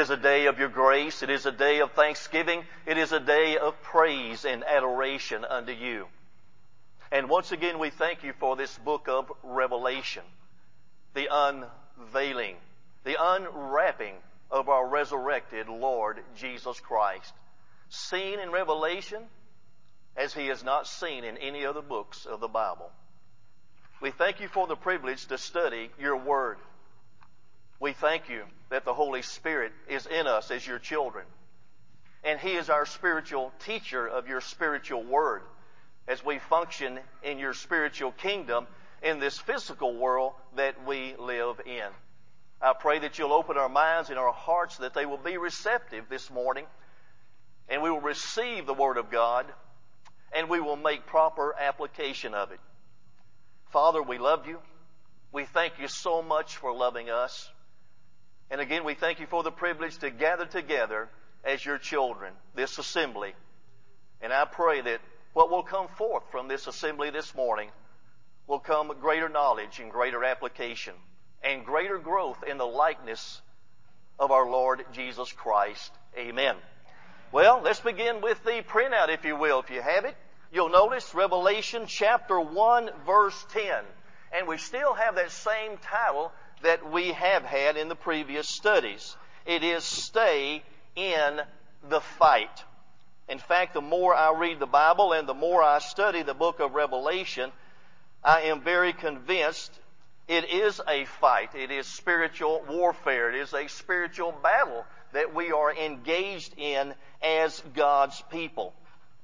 is a day of your grace. It is a day of thanksgiving. It is a day of praise and adoration unto you. And once again, we thank you for this book of Revelation, the unveiling, the unwrapping of our resurrected Lord Jesus Christ, seen in Revelation as He is not seen in any other books of the Bible. We thank you for the privilege to study your Word. We thank you that the Holy Spirit is in us as your children, and He is our spiritual teacher of your spiritual Word as we function in your spiritual kingdom in this physical world that we live in. I pray that you'll open our minds and our hearts, that they will be receptive this morning, and we will receive the Word of God, and we will make proper application of it. Father, we love you. We thank you so much for loving us. And again, we thank you for the privilege to gather together as your children, this assembly. And I pray that what will come forth from this assembly this morning will come greater knowledge and greater application and greater growth in the likeness of our Lord Jesus Christ. Amen. Well, let's begin with the printout, if you will. If you have it, you'll notice Revelation chapter 1, verse 10. And we still have that same title that we have had in the previous studies. It is Stay in the Fight. In fact, the more I read the Bible and the more I study the book of Revelation, I am very convinced it is a fight. It is spiritual warfare. It is a spiritual battle that we are engaged in as God's people.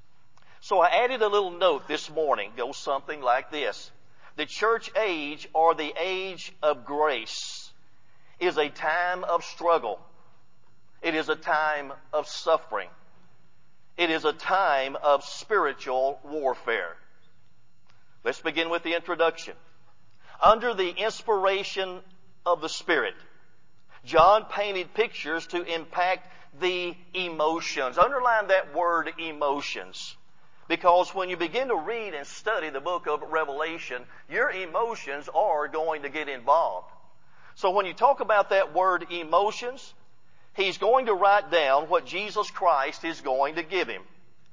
So I added a little note this morning. It goes something like this. The church age, or the age of grace, is a time of struggle. It is a time of suffering. It is a time of spiritual warfare. Let's begin with the introduction. Under the inspiration of the Spirit, John painted pictures to impact the emotions. Underline that word, emotions. Because when you begin to read and study the book of Revelation, your emotions are going to get involved. So when you talk about that word emotions, he's going to write down what Jesus Christ is going to give him.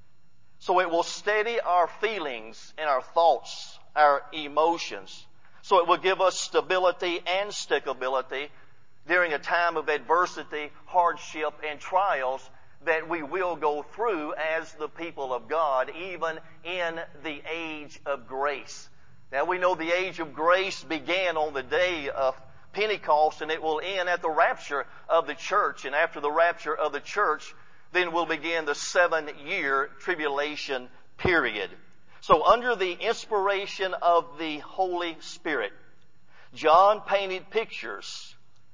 So it will steady our feelings and our thoughts, our emotions. So it will give us stability and stickability during a time of adversity, hardship, and trials that we will go through as the people of God, even in the age of grace. Now we know the age of grace began on the day of Pentecost, and it will end at the rapture of the church. And after the rapture of the church, then will begin the 7-year tribulation period. So under the inspiration of the Holy Spirit, John painted pictures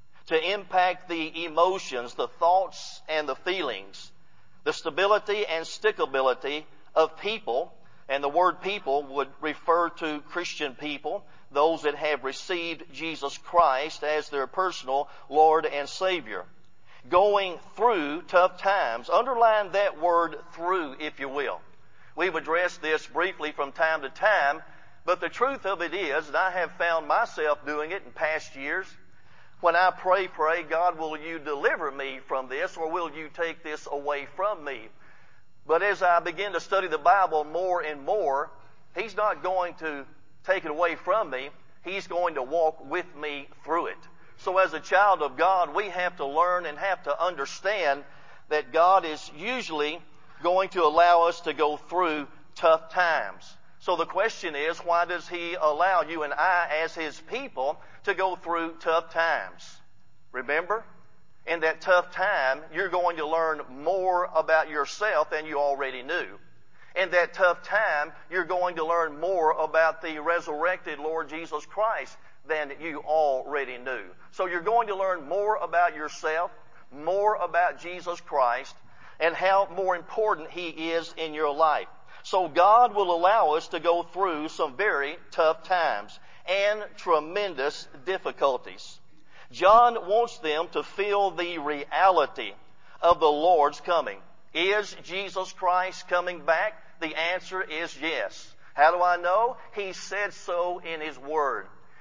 to impact the emotions, the thoughts, and the feelings, the stability and stickability of people. And the word people would refer to Christian people, those that have received Jesus Christ as their personal Lord and Savior. Going through tough times. Underline that word through, if you will. We've addressed this briefly from time to time, but the truth of it is, and I have found myself doing it in past years, when I pray, God, will you deliver me from this, or will you take this away from me? But as I begin to study the Bible more and more, He's not going to take it away from me. He's going to walk with me through it. So as a child of God, we have to learn and have to understand that God is usually going to allow us to go through tough times. So the question is, why does He allow you and I as His people to go through tough times? Remember, in that tough time, you're going to learn more about yourself than you already knew. In that tough time, you're going to learn more about the resurrected Lord Jesus Christ than you already knew. So you're going to learn more about yourself, more about Jesus Christ, and how more important He is in your life. So God will allow us to go through some very tough times and tremendous difficulties. John wants them to feel the reality of the Lord's coming. Is Jesus Christ coming back? The answer is yes. How do I know? He said so in His Word.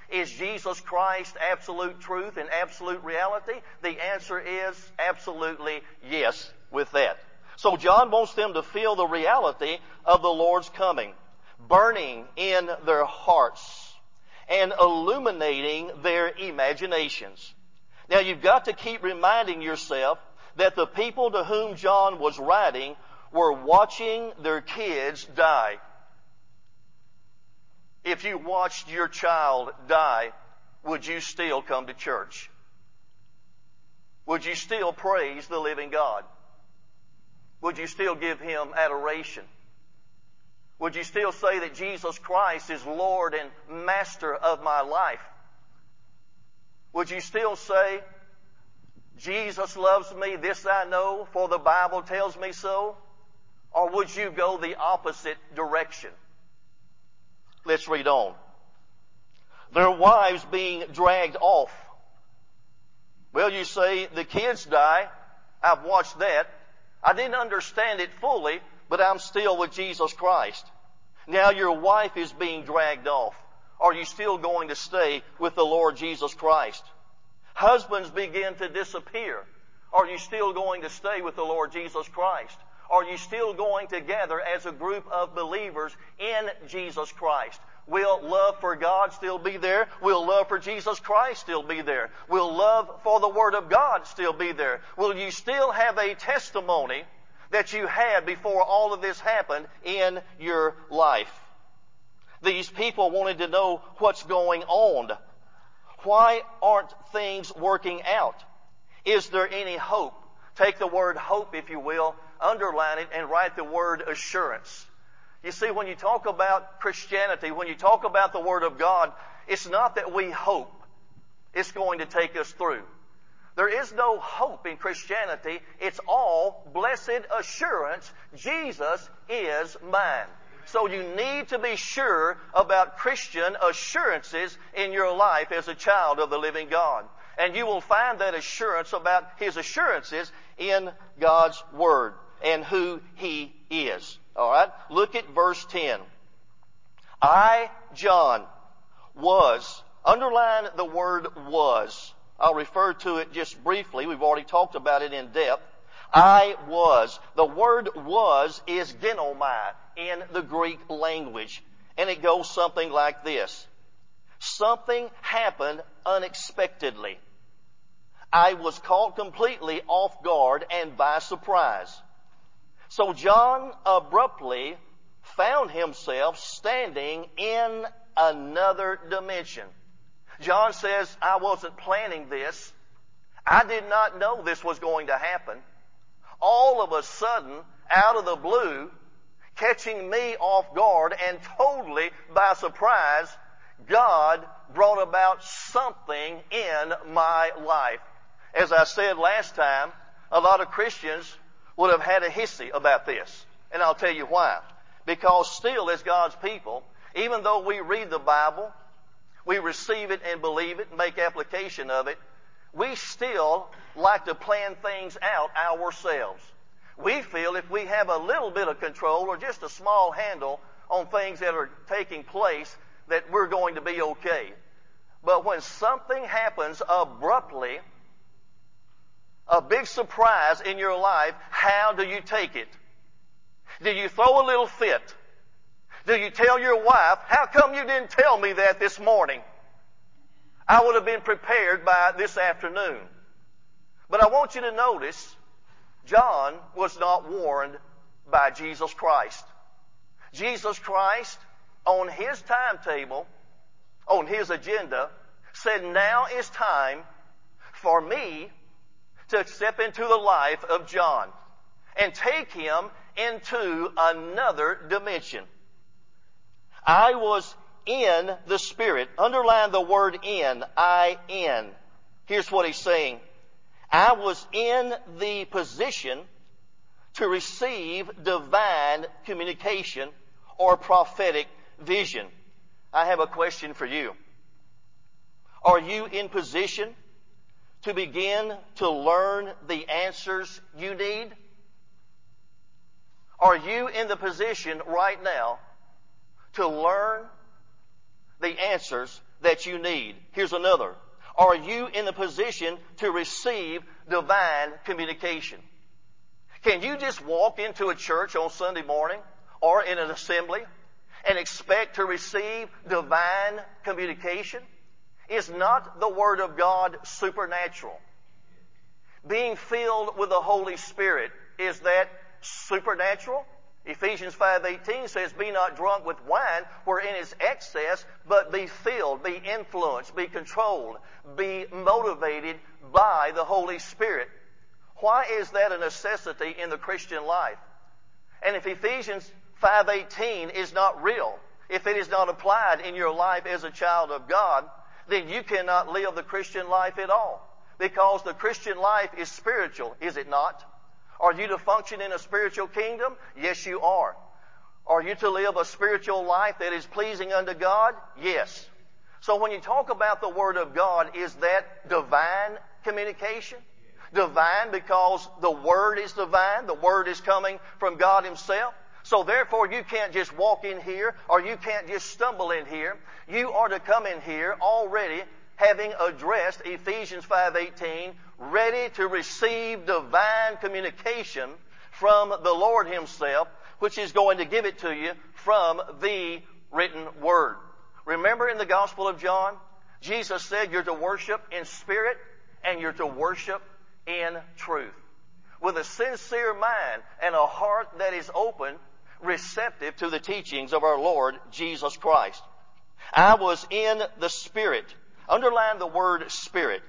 Is Jesus Christ absolute truth and absolute reality? The answer is absolutely yes with that. So John wants them to feel the reality of the Lord's coming, burning in their hearts and illuminating their imaginations. Now you've got to keep reminding yourself that the people to whom John was writing were watching their kids die. If you watched your child die, would you still come to church? Would you still praise the living God? Would you still give Him adoration? Would you still say that Jesus Christ is Lord and Master of my life? Would you still say, Jesus loves me, this I know, for the Bible tells me so? Or would you go the opposite direction? Let's read on. Their wives being dragged off. Well, you say, the kids die. I've watched that. I didn't understand it fully, but I'm still with Jesus Christ. Now your wife is being dragged off. Are you still going to stay with the Lord Jesus Christ? Husbands begin to disappear. Are you still going to stay with the Lord Jesus Christ? Are you still going to gather as a group of believers in Jesus Christ? Will love for God still be there? Will love for Jesus Christ still be there? Will love for the Word of God still be there? Will you still have a testimony that you had before all of this happened in your life? These people wanted to know what's going on. Why aren't things working out? Is there any hope? Take the word hope, if you will, underline it, and write the word assurance. You see, when you talk about Christianity, when you talk about the Word of God, it's not that we hope it's going to take us through. There is no hope in Christianity. It's all blessed assurance. Jesus is mine. So you need to be sure about Christian assurances in your life as a child of the living God. And you will find that assurance about His assurances in God's Word and who He is. All right? Look at verse 10. I, John, was. Underline the word was. I'll refer to it just briefly. We've already talked about it in depth. I was. The word was is ginomai in the Greek language. And it goes something like this. Something happened unexpectedly. I was caught completely off guard and by surprise. So John abruptly found himself standing in another dimension. John says, I wasn't planning this. I did not know this was going to happen. All of a sudden, out of the blue, catching me off guard and totally by surprise, God brought about something in my life. As I said last time, a lot of Christians would have had a hissy about this. And I'll tell you why. Because still, as God's people, even though we read the Bible, we receive it and believe it and make application of it, we still like to plan things out ourselves. We feel if we have a little bit of control or just a small handle on things that are taking place, that we're going to be okay. But when something happens abruptly, a big surprise in your life, how do you take it? Do you throw a little fit? Do you tell your wife, how come you didn't tell me that this morning? I would have been prepared by this afternoon. But I want you to notice, John was not warned by Jesus Christ. Jesus Christ, on His timetable, on His agenda, said, now is time for me to step into the life of John and take him into another dimension. I was in the Spirit. Underline the word in. I-N. Here's what he's saying. I was in the position to receive divine communication or prophetic vision. I have a question for you. Are you in position to begin to learn the answers you need? Are you in the position right now to learn the answers that you need? Here's another. Are you in a position to receive divine communication? Can you just walk into a church on Sunday morning or in an assembly and expect to receive divine communication? Is not the Word of God supernatural? Being filled with the Holy Spirit, is that supernatural? Ephesians 5:18 says, be not drunk with wine wherein is excess, but be filled, be influenced, be controlled, be motivated by the Holy Spirit. Why is that a necessity in the Christian life? And if Ephesians 5:18 is not real, if it is not applied in your life as a child of God, then you cannot live the Christian life at all. Because the Christian life is spiritual, is it not? Are you to function in a spiritual kingdom? Yes, you are. Are you to live a spiritual life that is pleasing unto God? Yes. So when you talk about the Word of God, is that divine communication? Divine because the Word is divine. The Word is coming from God Himself. So therefore you can't just walk in here or you can't just stumble in here. You are to come in here already having addressed Ephesians 5:18, ready to receive divine communication from the Lord Himself, which is going to give it to you from the written Word. Remember in the Gospel of John, Jesus said you're to worship in spirit and you're to worship in truth. With a sincere mind and a heart that is open, receptive to the teachings of our Lord Jesus Christ. I was in the Spirit. Underline the word Spirit.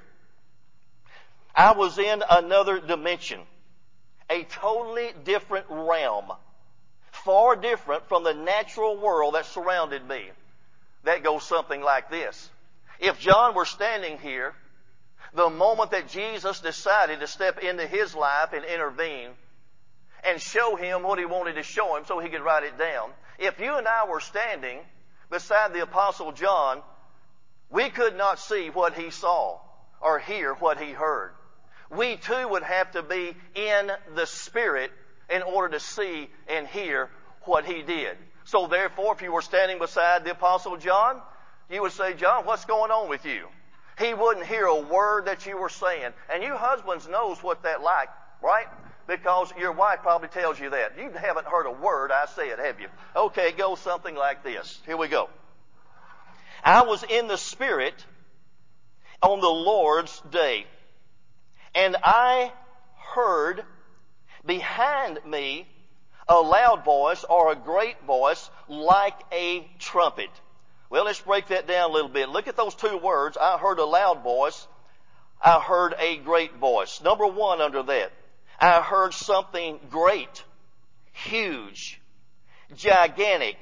I was in another dimension, a totally different realm, far different from the natural world that surrounded me. That goes something like this. If John were standing here, the moment that Jesus decided to step into his life and intervene and show him what he wanted to show him so he could write it down, if you and I were standing beside the Apostle John, we could not see what he saw or hear what he heard. We too would have to be in the Spirit in order to see and hear what he did. So therefore, if you were standing beside the Apostle John, you would say, John, what's going on with you? He wouldn't hear a word that you were saying. And you husbands knows what that's like, right? Because your wife probably tells you that. You haven't heard a word I said, have you? Okay, it goes something like this. Here we go. I was in the Spirit on the Lord's day, and I heard behind me a loud voice or a great voice like a trumpet. Well, let's break that down a little bit. Look at those two words. I heard a loud voice. I heard a great voice. Number one under that, I heard something great, huge, gigantic,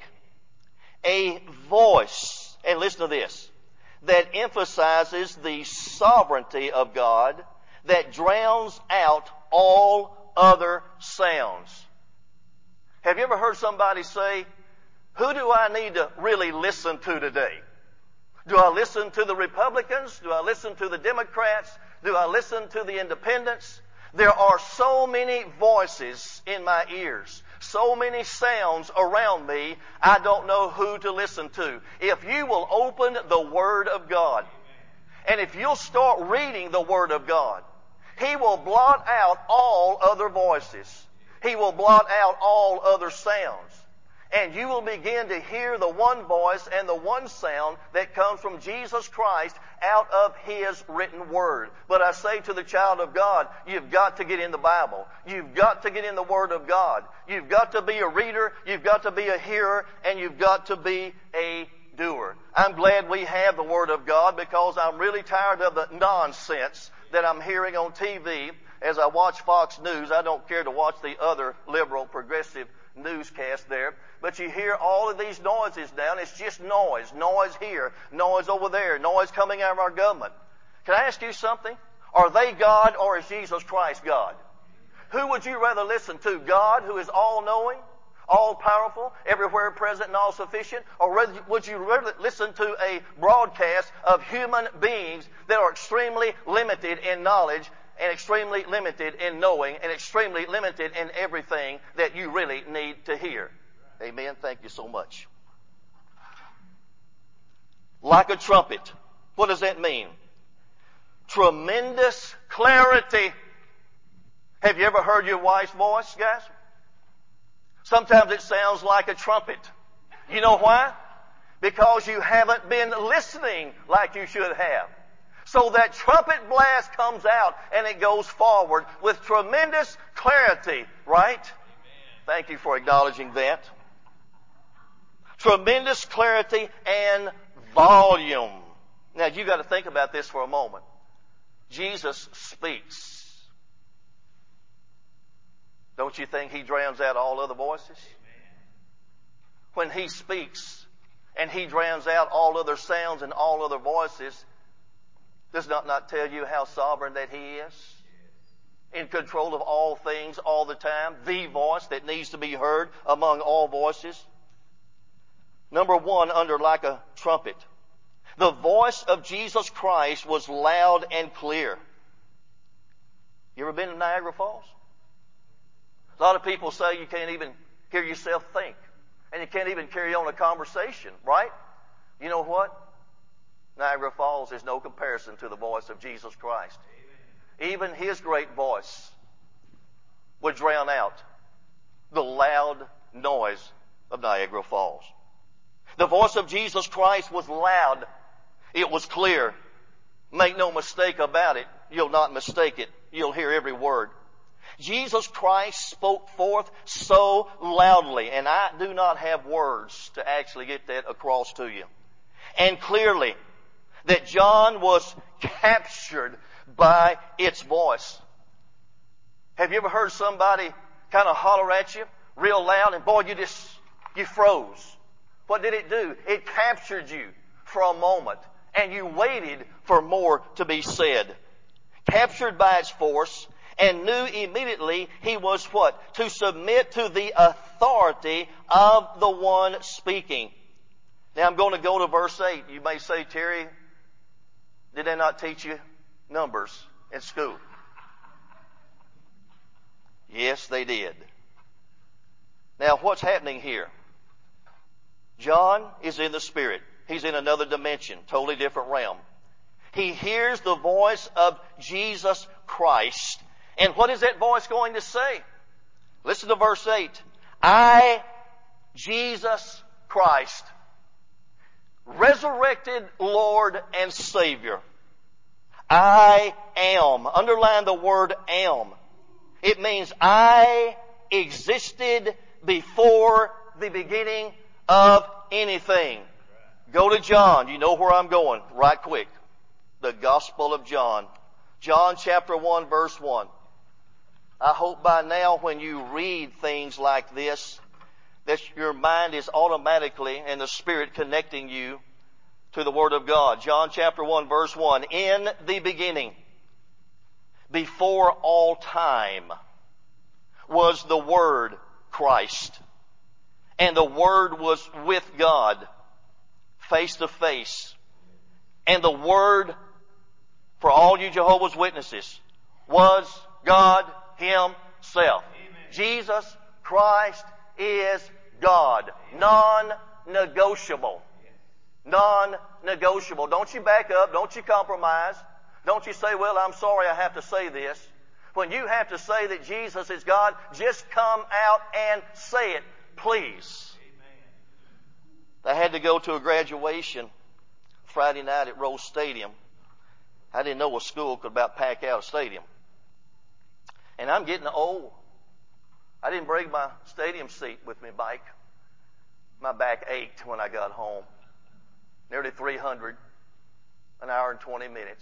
a voice. And listen to this, that emphasizes the sovereignty of God, that drowns out all other sounds. Have you ever heard somebody say, who do I need to really listen to today? Do I listen to the Republicans? Do I listen to the Democrats? Do I listen to the independents? There are so many voices in my ears, so many sounds around me, I don't know who to listen to. If you will open the Word of God, and if you'll start reading the Word of God, He will blot out all other voices. He will blot out all other sounds. And you will begin to hear the one voice and the one sound that comes from Jesus Christ out of His written Word. But I say to the child of God, you've got to get in the Bible. You've got to get in the Word of God. You've got to be a reader, you've got to be a hearer, and you've got to be a doer. I'm glad we have the Word of God because I'm really tired of the nonsense that I'm hearing on TV as I watch Fox News. I don't care to watch the other liberal, progressive newscast there. But you hear all of these noises now, and it's just noise. Noise here, noise over there, noise coming out of our government. Can I ask you something? Are they God or is Jesus Christ God? Who would you rather listen to? God, who is all-knowing, all-powerful, everywhere present and all-sufficient? Or would you rather listen to a broadcast of human beings that are extremely limited in knowledge and extremely limited in knowing and extremely limited in everything that you really need to hear? Amen. Thank you so much. like a trumpet. What does that mean? Tremendous clarity. Have you ever heard your wife's voice, guys? Sometimes it sounds like a trumpet. You know why? Because you haven't been listening like you should have. So that trumpet blast comes out and it goes forward with tremendous clarity, right? Amen. Thank you for acknowledging that. Tremendous clarity and volume. Now you got to think about this for a moment. Jesus speaks. Don't you think He drowns out all other voices? When He speaks and He drowns out all other sounds and all other voices, does not tell you how sovereign that He is? In control of all things all the time. The voice that needs to be heard among all voices. Number one, under like a trumpet. The voice of Jesus Christ was loud and clear. You ever been to Niagara Falls? A lot of people say you can't even hear yourself think. And you can't even carry on a conversation, right? You know what? Niagara Falls is no comparison to the voice of Jesus Christ. Amen. Even His great voice would drown out the loud noise of Niagara Falls. The voice of Jesus Christ was loud. It was clear. Make no mistake about it. You'll not mistake it. You'll hear every word. Jesus Christ spoke forth so loudly, and I do not have words to actually get that across to you. And clearly, that John was captured by its voice. Have you ever heard somebody kind of holler at you real loud and boy, you froze? What did it do? It captured you for a moment and you waited for more to be said. Captured by its force and knew immediately he was what? To submit to the authority of the one speaking. Now I'm going to go to verse 8. You may say, Terry, did they not teach you numbers in school? Yes, they did. Now, what's happening here? John is in the Spirit. He's in another dimension, totally different realm. He hears the voice of Jesus Christ. And what is that voice going to say? Listen to verse 8. I, Jesus Christ, resurrected Lord and Savior. I am. Underline the word am. It means I existed before the beginning of anything. Go to John. You know where I'm going. Right quick. The Gospel of John. John chapter 1 verse 1. I hope by now when you read things like this, that your mind is automatically and the Spirit connecting you to the Word of God. John chapter 1 verse 1. In the beginning, before all time, was the Word, Christ. And the Word was with God, face to face. And the Word, for all you Jehovah's Witnesses, was God Himself. Amen. Jesus Christ is God. Non-negotiable. Non-negotiable. Don't you back up. Don't you compromise. Don't you say, well, I'm sorry I have to say this. When you have to say that Jesus is God, just come out and say it, please. Amen. I had to go to a graduation Friday night at Rose Stadium. I didn't know a school could about pack out a stadium. And I'm getting old. I didn't bring my stadium seat with me bike. My back ached when I got home. Nearly 300, an hour and 20 minutes.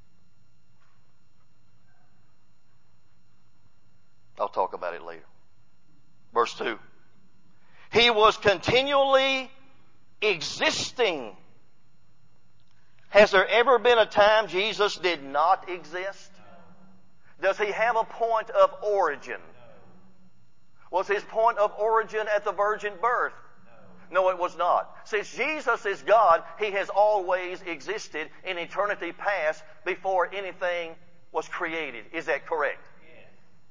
I'll talk about it later. Verse 2. He was continually existing. Has there ever been a time Jesus did not exist? Does He have a point of origin? Was His point of origin at the virgin birth? No, it was not. Since Jesus is God, He has always existed in eternity past before anything was created. Is that correct? Yes.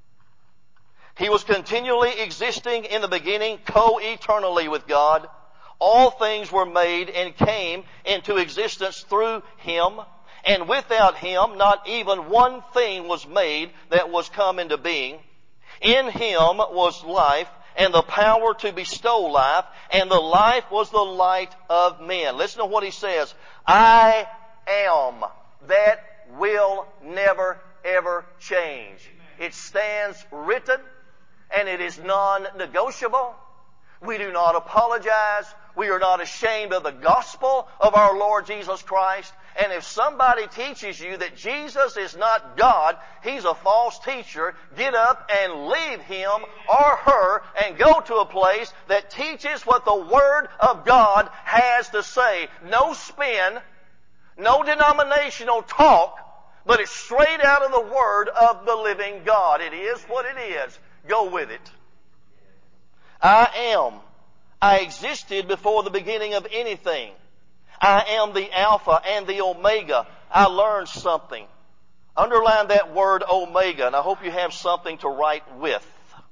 He was continually existing in the beginning, co-eternally with God. All things were made and came into existence through Him, and without Him not even one thing was made that was come into being. In Him was life, and the power to bestow life, and the life was the light of men. Listen to what He says. I am. That will never, ever change. It stands written, and it is non-negotiable. We do not apologize. We are not ashamed of the gospel of our Lord Jesus Christ. And if somebody teaches you that Jesus is not God, he's a false teacher, get up and leave him or her and go to a place that teaches what the Word of God has to say. No spin, no denominational talk, but it's straight out of the Word of the living God. It is what it is. Go with it. I am. I existed before the beginning of anything. I am the Alpha and the Omega. I learned something. Underline that word Omega, and I hope you have something to write with.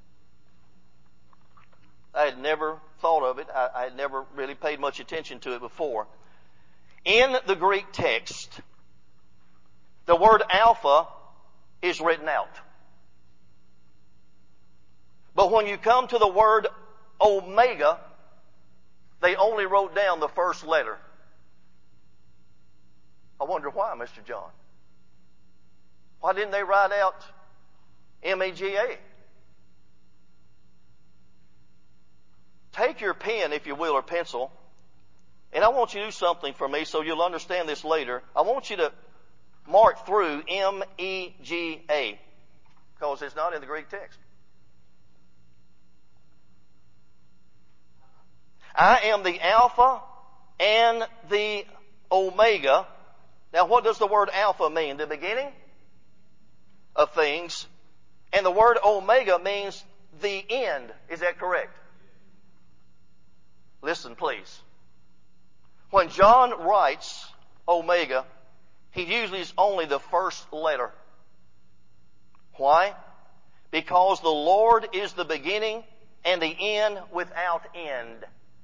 I had never thought of it. I had never really paid much attention to it before. In the Greek text, the word Alpha is written out. But when you come to the word Omega, they only wrote down the first letter. I wonder why, Mr. John. Why didn't they write out M-E-G-A? Take your pen, if you will, or pencil, and I want you to do something for me so you'll understand this later. I want you to mark through M-E-G-A, because it's not in the Greek text. I am the Alpha and the Omega. Now, what does the word Alpha mean? The beginning of things. And the word Omega means the end. Is that correct? Listen, please. When John writes Omega, he uses only the first letter. Why? Because the Lord is the beginning and the end without end.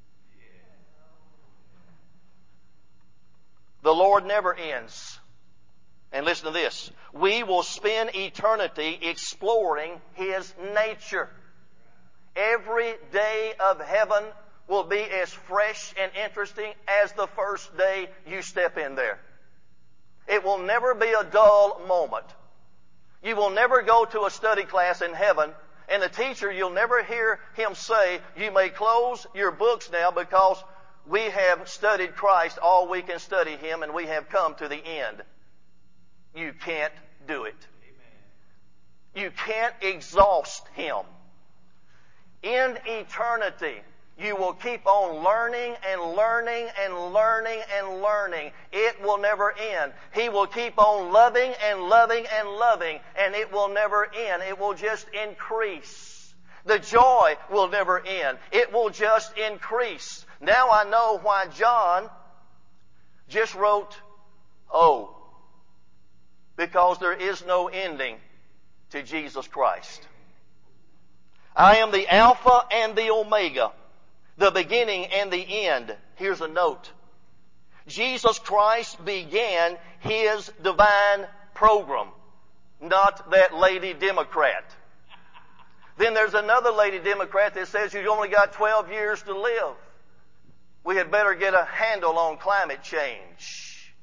The Lord never ends. And listen to this. We will spend eternity exploring His nature. Every day of heaven will be as fresh and interesting as the first day you step in there. It will never be a dull moment. You will never go to a study class in heaven and the teacher, you'll never hear him say, you may close your books now because we have studied Christ all we can study Him and we have come to the end. You can't do it. Amen. You can't exhaust Him. In eternity, you will keep on learning and learning and learning and learning. It will never end. He will keep on loving and loving and loving, and it will never end. It will just increase. The joy will never end. It will just increase. Now I know why John just wrote O. Because there is no ending to Jesus Christ. I am the Alpha and the Omega, the beginning and the end. Here's a note. Jesus Christ began His divine program, not that lady Democrat. Then there's another lady Democrat that says you've only got 12 years to live. We had better get a handle on climate change.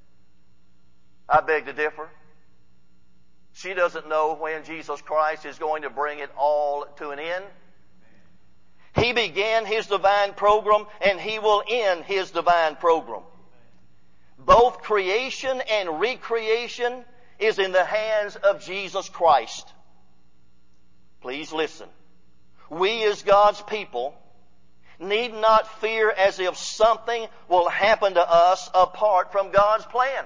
I beg to differ. She doesn't know when Jesus Christ is going to bring it all to an end. He began His divine program and He will end His divine program. Both creation and recreation is in the hands of Jesus Christ. Please listen. We as God's people need not fear as if something will happen to us apart from God's plan.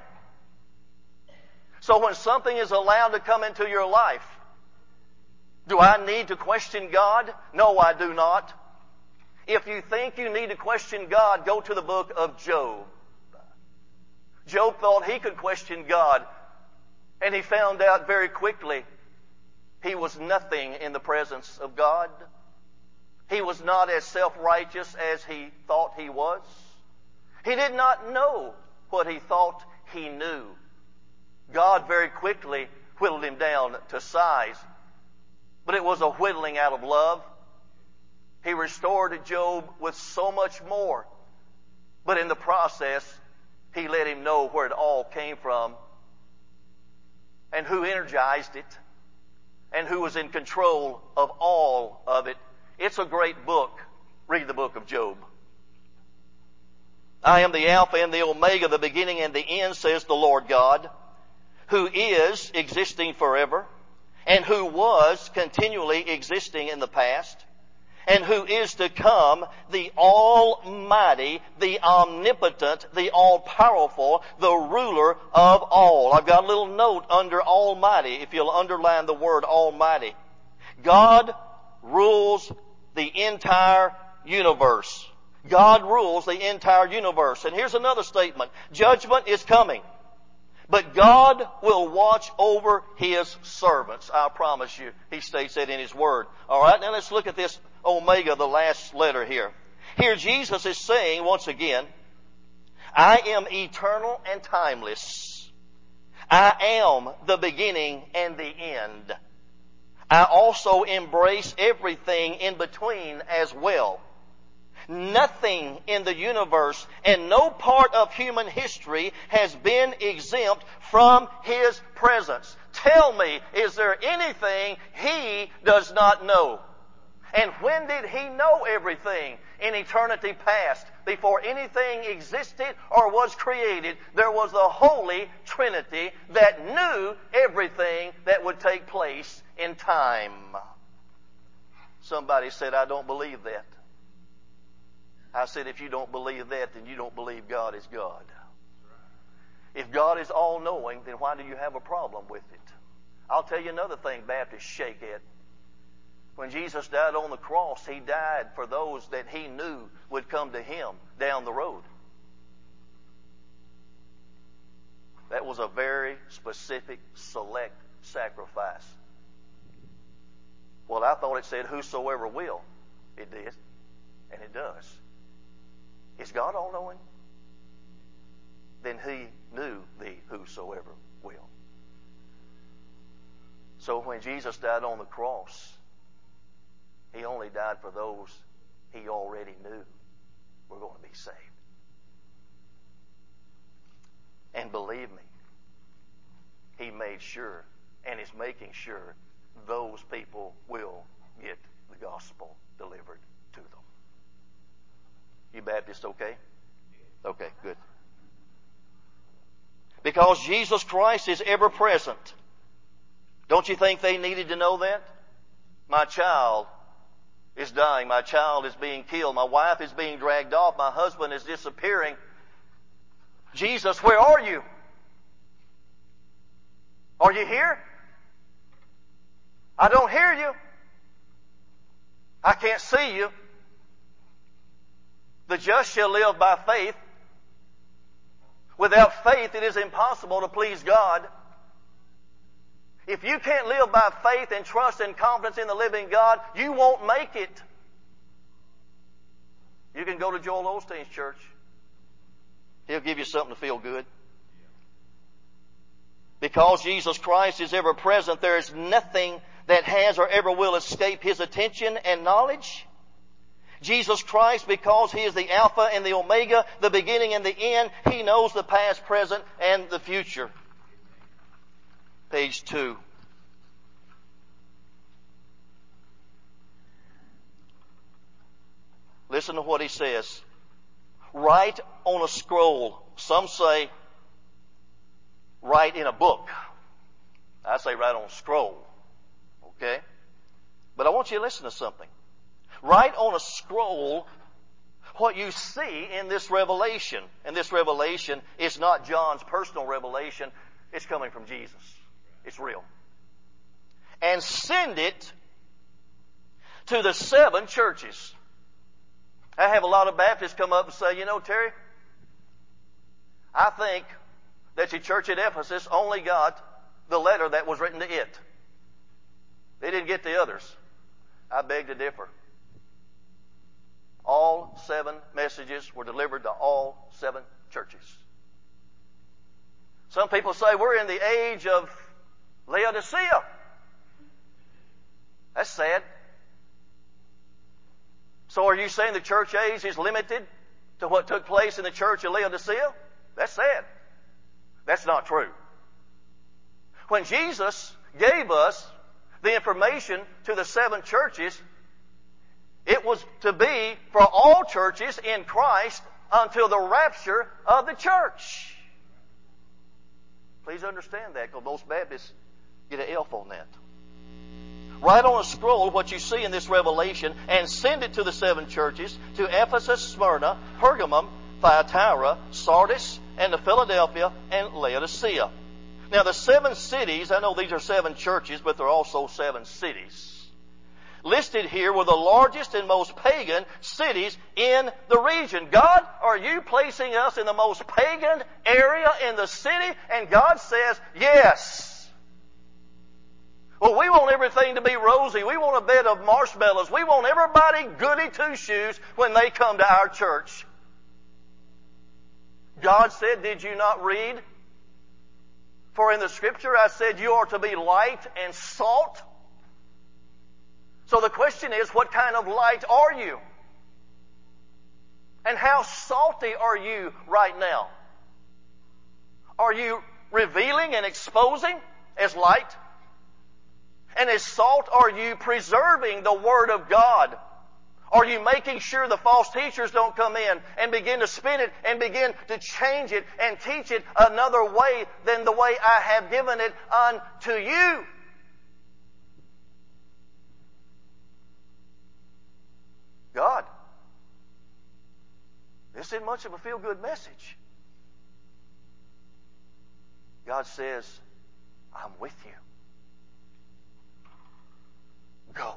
So when something is allowed to come into your life, do I need to question God? No, I do not. If you think you need to question God, go to the book of Job. Job thought he could question God, and he found out very quickly he was nothing in the presence of God. He was not as self-righteous as he thought he was. He did not know what he thought he knew. God very quickly whittled him down to size. But it was a whittling out of love. He restored Job with so much more. But in the process, he let him know where it all came from and who energized it and who was in control of all of it. It's a great book. Read the book of Job. I am the Alpha and the Omega, the beginning and the end, says the Lord God, who is existing forever and who was continually existing in the past, and who is to come, the Almighty, the Omnipotent, the All-Powerful, the Ruler of all. I've got a little note under Almighty, if you'll underline the word Almighty. God rules the entire universe. God rules the entire universe. And here's another statement. Judgment is coming. But God will watch over His servants. I promise you. He states that in His Word. All right, now let's look at this Omega, the last letter here. Here Jesus is saying once again, I am eternal and timeless. I am the beginning and the end. I also embrace everything in between as well. Nothing in the universe and no part of human history has been exempt from His presence. Tell me, is there anything He does not know? And when did He know everything? In eternity past. Before anything existed or was created, there was the Holy Trinity that knew everything that would take place in time. Somebody said, I don't believe that. I said, if you don't believe that, then you don't believe God is God. If God is all-knowing, then why do you have a problem with it? I'll tell you another thing Baptists shake at. When Jesus died on the cross, He died for those that He knew would come to Him down the road. That was a very specific, select sacrifice. Well, I thought it said, whosoever will. It did, and it does. Is God all-knowing? Then He knew the whosoever will. So when Jesus died on the cross, He only died for those He already knew were going to be saved. And believe me, He made sure and is making sure those people will get the gospel delivered to them. You Baptists okay? Okay, good. Because Jesus Christ is ever present. Don't you think they needed to know that? My child is dying. My child is being killed. My wife is being dragged off. My husband is disappearing. Jesus, where are you? Are you here? I don't hear you. I can't see you. The just shall live by faith. Without faith, it is impossible to please God. If you can't live by faith and trust and confidence in the living God, you won't make it. You can go to Joel Osteen's church. He'll give you something to feel good. Because Jesus Christ is ever present, there is nothing that has or ever will escape His attention and knowledge. Jesus Christ, because He is the Alpha and the Omega, the beginning and the end, He knows the past, present, and the future. Page 2. Listen to what he says. Write on a scroll. Some say write in a book. I say write on a scroll. Okay? But I want you to listen to something. Write on a scroll what you see in this revelation. And this revelation is not John's personal revelation. It's coming from Jesus. It's real. And send it to the 7 churches. I have a lot of Baptists come up and say, you know, Terry, I think that your church at Ephesus only got the letter that was written to it. They didn't get the others. I beg to differ. All 7 messages were delivered to all 7 churches. Some people say we're in the age of Laodicea. That's sad. So are you saying the church age is limited to what took place in the church of Laodicea? That's sad. That's not true. When Jesus gave us the information to the 7 churches, it was to be for all churches in Christ until the rapture of the church. Please understand that, because most Baptists get an F on that. Write on a scroll what you see in this revelation and send it to the 7 churches, to Ephesus, Smyrna, Pergamum, Thyatira, Sardis, and to Philadelphia and Laodicea. Now the 7 cities, I know these are 7 churches, but they're also 7 cities. Listed here were the largest and most pagan cities in the region. God, are you placing us in the most pagan area in the city? And God says, yes. Well, we want everything to be rosy. We want a bed of marshmallows. We want everybody goody two-shoes when they come to our church. God said, did you not read? For in the Scripture I said you are to be light and salt. So the question is, what kind of light are you? And how salty are you right now? Are you revealing and exposing as light? And as salt, are you preserving the Word of God? Are you making sure the false teachers don't come in and begin to spin it and begin to change it and teach it another way than the way I have given it unto you? God, this isn't much of a feel-good message. God says, I'm with you. Go.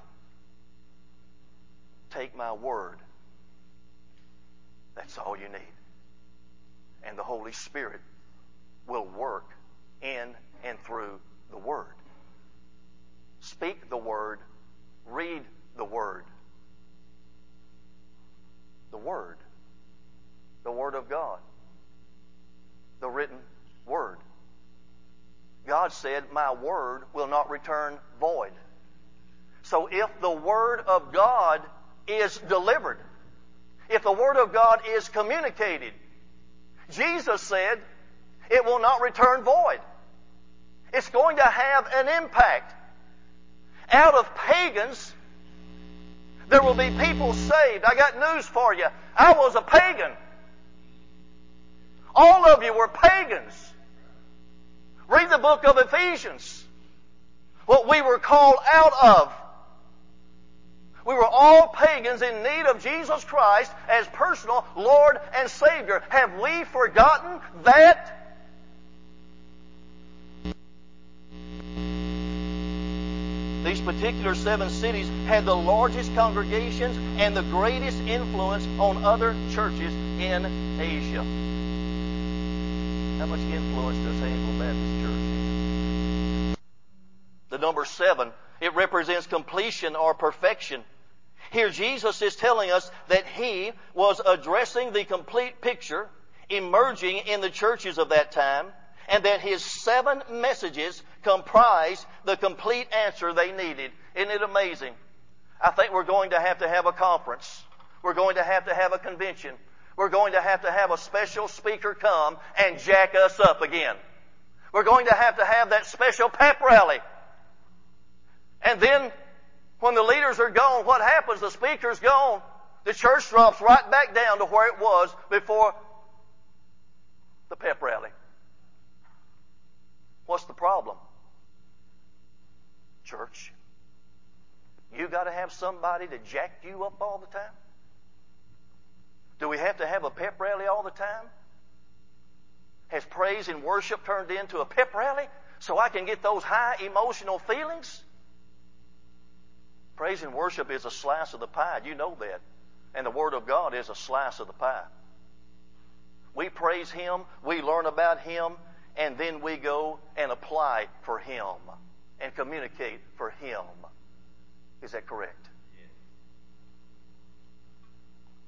Take my word. That's all you need. And the Holy Spirit will work in and through the Word. Speak the Word. Read the Word. The Word. The Word of God. The written Word. God said, my Word will not return void. So if the Word of God is delivered, if the Word of God is communicated, Jesus said it will not return void. It's going to have an impact. Out of pagans, there will be people saved. I got news for you. I was a pagan. All of you were pagans. Read the book of Ephesians. What we were called out of. We were all pagans in need of Jesus Christ as personal Lord and Savior. Have we forgotten that? These particular 7 cities had the largest congregations and the greatest influence on other churches in Asia. How much influence does Haynesville Baptist Church have? The number 7, it represents completion or perfection. Here Jesus is telling us that He was addressing the complete picture emerging in the churches of that time, and that His 7 messages comprised the complete answer they needed. Isn't it amazing? I think we're going to have a conference. We're going to have a convention. We're going to have a special speaker come and jack us up again. We're going to have that special pep rally. And then, when the leaders are gone, what happens? The speaker's gone. The church drops right back down to where it was before the pep rally. What's the problem? Church, you got to have somebody to jack you up all the time? Do we have to have a pep rally all the time? Has praise and worship turned into a pep rally so I can get those high emotional feelings? Praise and worship is a slice of the pie. You know that. And the Word of God is a slice of the pie. We praise Him, we learn about Him, and then we go and apply for Him and communicate for Him. Is that correct?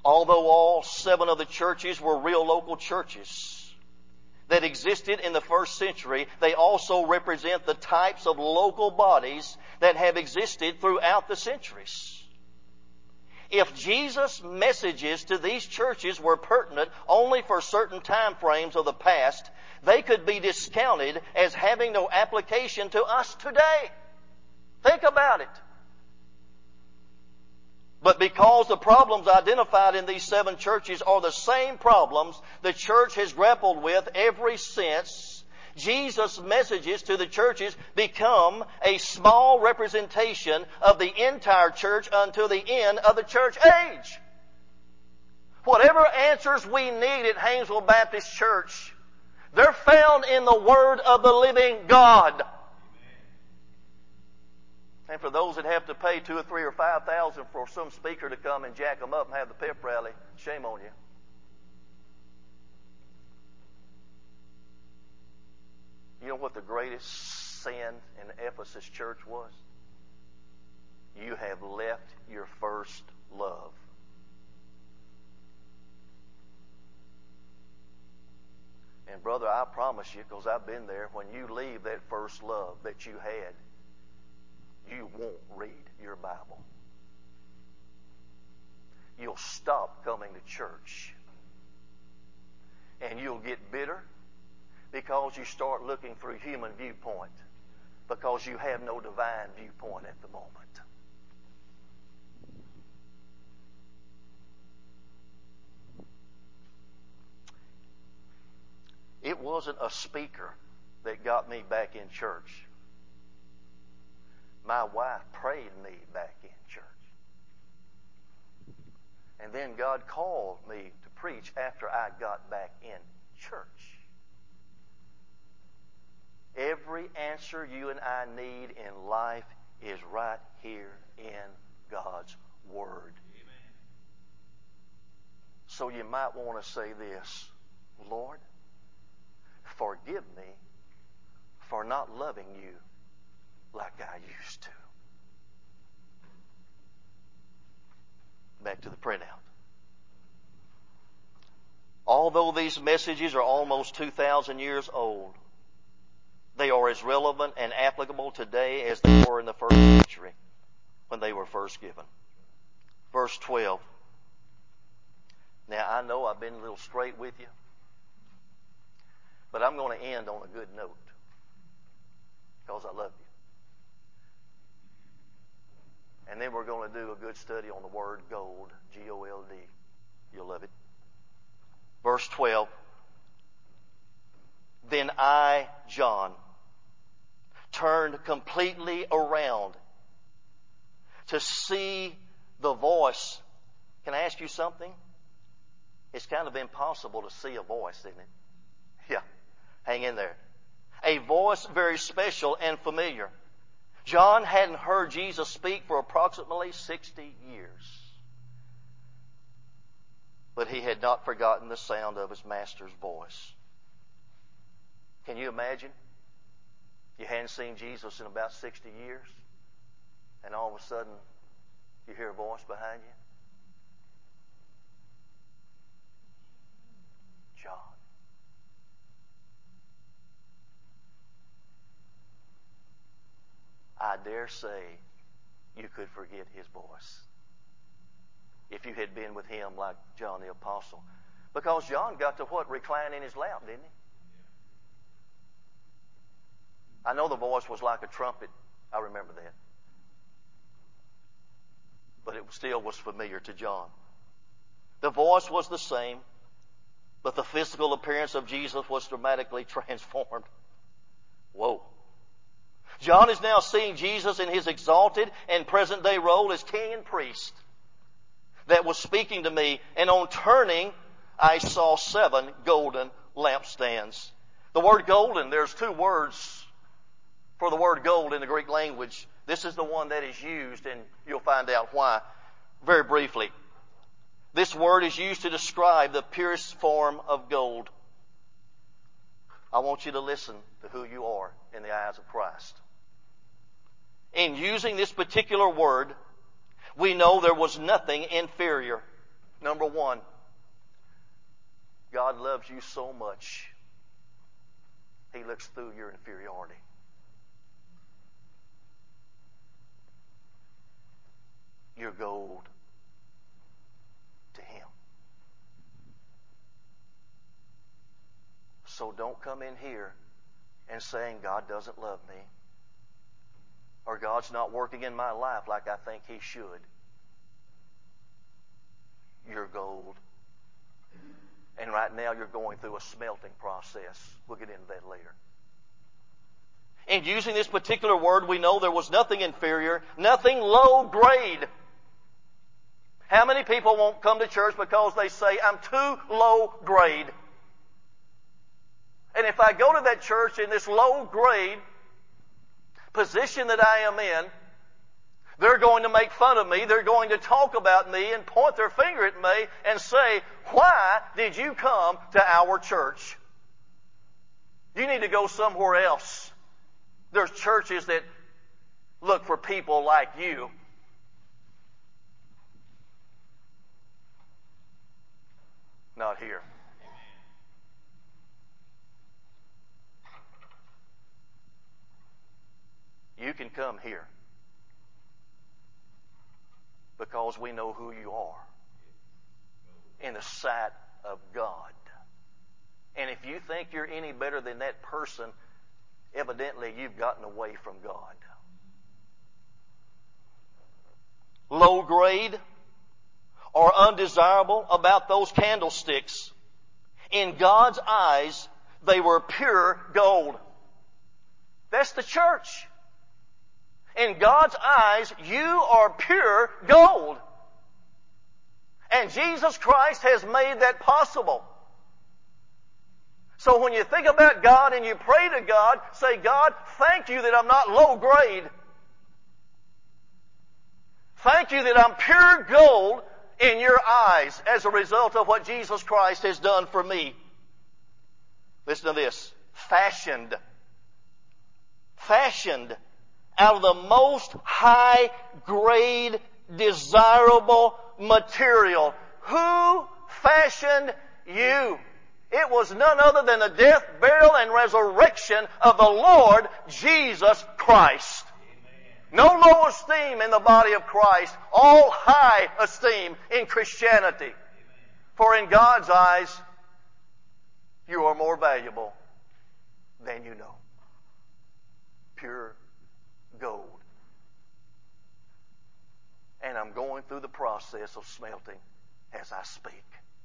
Although all 7 of the churches were real local churches that existed in the first century, they also represent the types of local bodies that have existed throughout the centuries. If Jesus' messages to these churches were pertinent only for certain time frames of the past, they could be discounted as having no application to us today. Think about it. But because the problems identified in these 7 churches are the same problems the church has grappled with ever since, Jesus' messages to the churches become a small representation of the entire church until the end of the church age. Whatever answers we need at Haynesville Baptist Church, they're found in the Word of the living God. And for those that have to pay $2,000 or $3,000 or $5,000 for some speaker to come and jack them up and have the pep rally, shame on you. You know what the greatest sin in Ephesus church was? You have left your first love. And brother, I promise you, because I've been there, when you leave that first love that you had, you won't read your Bible. You'll stop coming to church. And you'll get bitter because you start looking through human viewpoint, because you have no divine viewpoint at the moment. It wasn't a speaker that got me back in church. My wife prayed me back in church. And then God called me to preach after I got back in church. Every answer you and I need in life is right here in God's Word. Amen. So you might want to say this: Lord, forgive me for not loving you like I used to. Back to the printout. Although these messages are almost 2,000 years old, they are as relevant and applicable today as they were in the first century when they were first given. Verse 12. Now, I know I've been a little straight with you, but I'm going to end on a good note because I love you. And then we're going to do a good study on the word gold, G-O-L-D. You'll love it. Verse 12. Then I, John, turned completely around to see the voice. Can I ask you something? It's kind of impossible to see a voice, isn't it? Yeah. Hang in there. A voice very special and familiar. John hadn't heard Jesus speak for approximately 60 years. But he had not forgotten the sound of his master's voice. Can you imagine? You hadn't seen Jesus in about 60 years, and all of a sudden you hear a voice behind you. John. I dare say you could forget his voice if you had been with him like John the Apostle. Because John got to what? Recline in his lap, didn't he? I know the voice was like a trumpet. I remember that. But it still was familiar to John. The voice was the same, but the physical appearance of Jesus was dramatically transformed. Whoa. John is now seeing Jesus in his exalted and present-day role as king and priest that was speaking to me. And on turning, I saw 7 golden lampstands. The word golden, there's 2 words for the word gold in the Greek language. This is the one that is used, and you'll find out why very briefly. This word is used to describe the purest form of gold. I want you to listen to who you are in the eyes of Christ. In using this particular word, we know there was nothing inferior Number one, God loves you so much, He looks through your inferiority. You're gold to Him. So don't come in here and saying God doesn't love me, or God's not working in my life like I think He should. You're gold. And right now you're going through a smelting process. We'll get into that later. In using this particular word, we know there was nothing inferior, nothing low grade. How many people won't come to church because they say, I'm too low grade? And if I go to that church in this low grade position that I am in, they're going to make fun of me. They're going to talk about me and point their finger at me and say, why did you come to our church? You need to go somewhere else. There's churches that look for people like you. Not here. You can come here because we know who you are in the sight of God. And if you think you're any better than that person, evidently you've gotten away from God. Low grade or undesirable about those candlesticks. In God's eyes, they were pure gold. That's the church. In God's eyes, you are pure gold. And Jesus Christ has made that possible. So when you think about God and you pray to God, say, God, thank you that I'm not low grade. Thank you that I'm pure gold in your eyes as a result of what Jesus Christ has done for me. Listen to this. Fashioned out of the most high grade, desirable material. Who fashioned you? It was none other than the death, burial, and resurrection of the Lord Jesus Christ. No low esteem in the body of Christ. All high esteem in Christianity. For in God's eyes, you are more valuable than you know. Pure gold. And I'm going through the process of smelting as I speak.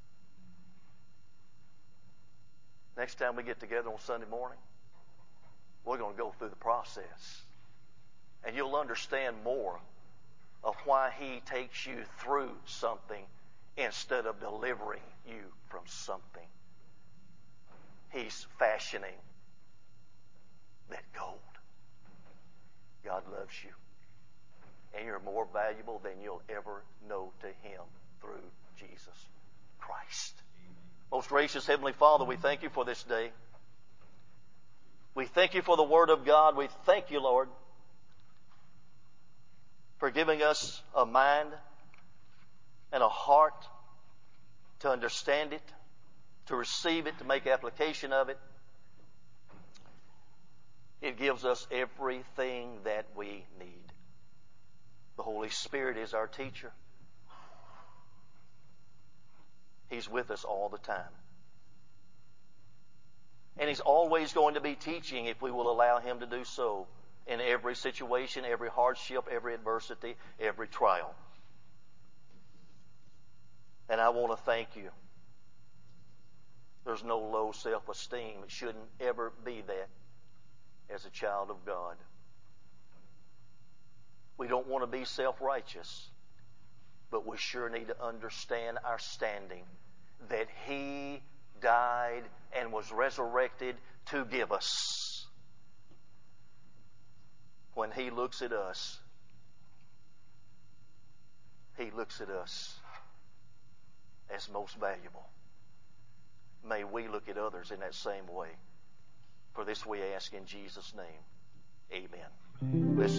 Next time we get together on Sunday morning, we're going to go through the process. And you'll understand more of why He takes you through something instead of delivering you from something. He's fashioning that gold. God loves you. And you're more valuable than you'll ever know to Him through Jesus Christ. Most gracious Heavenly Father, we thank you for this day. We thank you for the Word of God. We thank you, Lord, for giving us a mind and a heart to understand it, to receive it, to make application of it. It gives us everything that we need. The Holy Spirit is our teacher. He's with us all the time. And He's always going to be teaching if we will allow Him to do so in every situation, every hardship, every adversity, every trial. And I want to thank you. There's no low self-esteem. It shouldn't ever be that as a child of God. We don't want to be self-righteous, but we sure need to understand our standing, that He died and was resurrected to give us. When He looks at us, He looks at us as most valuable. May we look at others in that same way. For this we ask in Jesus' name. Amen. Let's